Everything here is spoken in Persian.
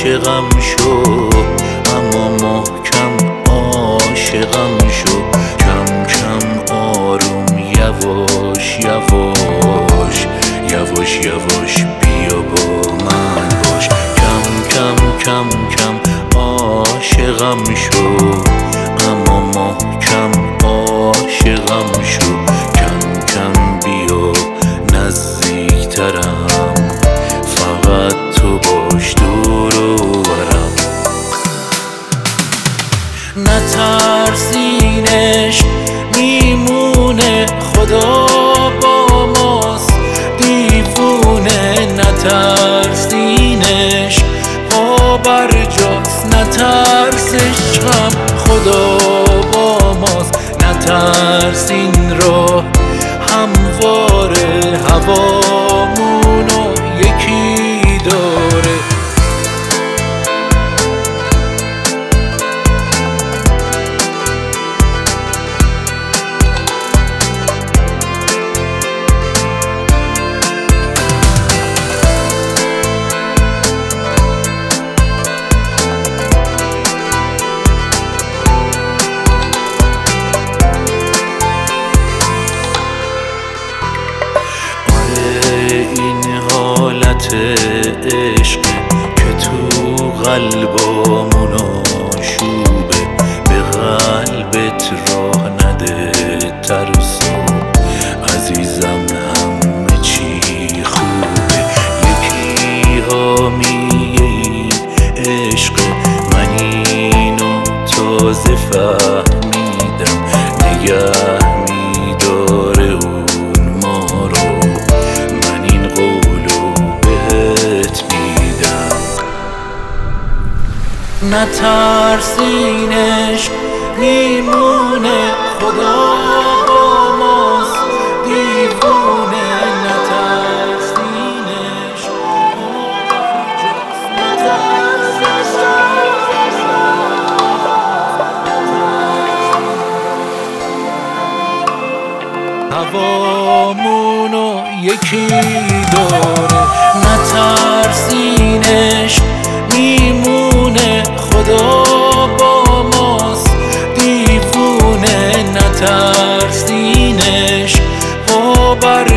عاشقم شو، اما محکم عاشقم شو. کم کم آروم یواش یواش، یواش یواش بیا با من باش. کم کم کم کم عاشقم شو، اما محکم عاشقم شو. کم کم بیا نزدیکترم، فقط تو باش دور و برم. نترسینش میمونه، خدا با ماست دیوونه. نترسینش پا بر جاست، نترسش هم خدا با ماست. نترسین راه همواره، هوامونو یکی داره. این حالت عشق که تو قلبامون آشوبه، به قلبت راه نده ترسو. عزیزم همه چی خوبه، یکی حامیه این عشق. من اینو تازه فهمیدم، نگه میداره اون ما رو. من این قولو بهت میدم، نترسینش میمونه، خدا با ماست دیوونه. نترسینش هوامونو یکی داره. نترسینش میمونه، خدا با ماست دیوونه. نترسینش پا بر